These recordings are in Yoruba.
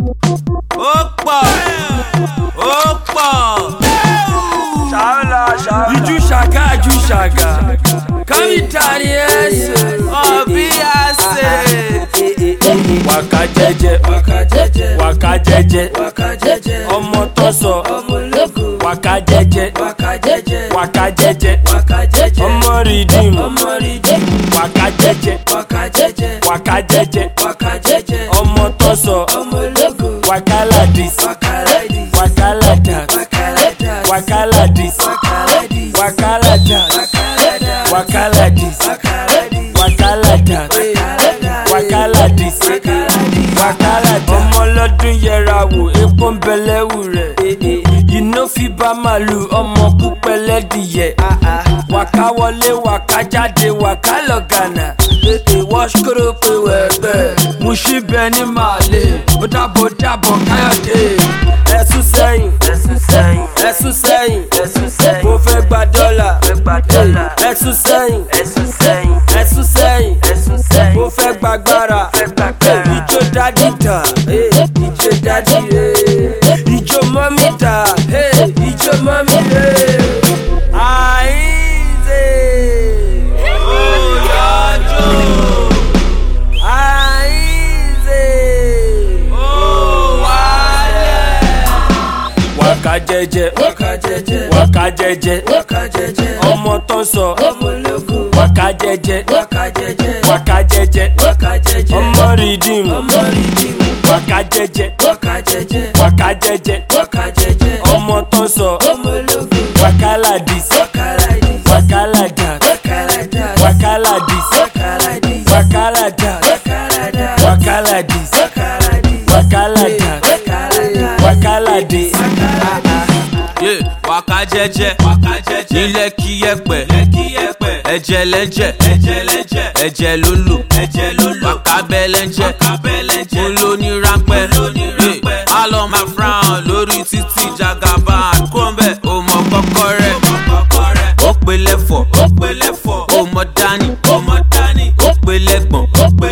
Opa, opa. Iju shaka. Kamitani ese, Obi ase. waka jeje. Ọmọ tó sọ, waka jeje. Ọmọ redeem, waka jeje. Ọmọ tó sọ, waka like this, waka like that, waka like this, waka like that, waka like this, waka like that, waka like this, waka like that. Ọmọ lọ́dún yẹra wò, epo ń bẹ lẹ́wù rẹ̀. Iná fi bá màlúù, ọmọ púpẹ̀ lẹ́dìyẹ. Waka wọlé, waka jáde, waka lọ Ghana. Wọ́n ṣkúrò pé wẹ̀gbẹ́. Mo ṣí bẹ ní màlè, ó dàbọ̀ Káyọ̀dé. Ẹ̀sùn sẹ́yìn. Mo fẹ́ gba dọ́là. Ẹ̀sùn sẹ́yìn. Mo fẹ́ gba gbára. Ìjó dádì ta, ìjó dádì rẹ̀. Ìjó mọ́mí ta, ìjó mọ́mí rẹ̀. Àìsè. Oyajo. Àìsè. Owale. Waka jeje. Ọmọ tó sọ, waka jeje. Ọmọ redeem, waka jeje. Ọmọ tó sọ, waka like this, waka like that, waka like this, waka like that, waka like this, waka like that, waka like this. Yeah, waka jeje. Ilẹ̀ kí yẹpẹ̀. Ẹ̀jẹ̀ lẹ́jẹ̀ lulu. Waka bẹ́lẹ́njẹ́. Kúló ní ráńpẹ́. I love my frown lórí títí Jagaban. Kúròmbẹ̀ ó mọ kọ́kọ́ rẹ̀. Ó pe lẹ́fọ̀. Ó mọ dání. Ó pe lẹ́gbọ̀n.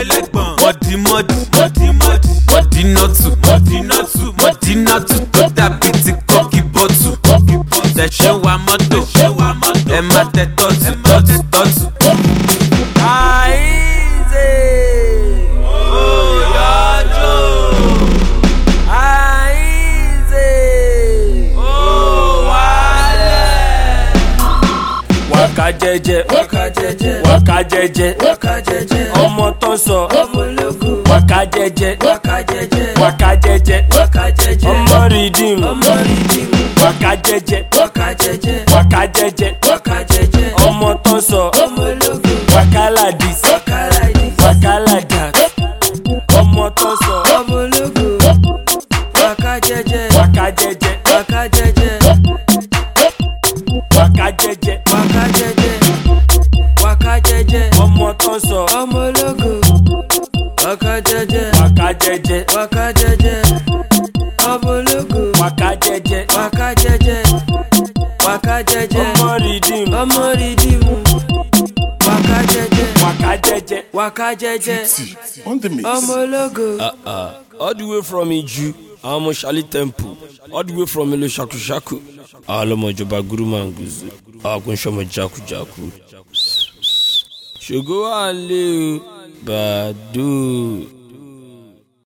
Mọ̀dínọ́tù tó dàbí ti kọ́kì bọ́tù. Tẹ̀sẹ̀ wa mọ́tò. Ẹ má tẹ tọ́tù. Àìsè. Oyajo. Àìsè. Owale. Waka jeje. Ọmọ tó sọ, waka jeje. Ọmọ redeem, waka jeje. Ọmọ tó sọ, waka like this, waka like that. Ọmọ tó sọ, waka jeje. Ọmọ tó sọ, waka jeje. Ọmọ redeem, waka jeje. On the mix. All the way from Iju, I'm Shali Temple. All the way from Ilo Shaku. Alomo Joba Guru Manguzu. Akun Shomo Jaku. Shogo Ale Badu.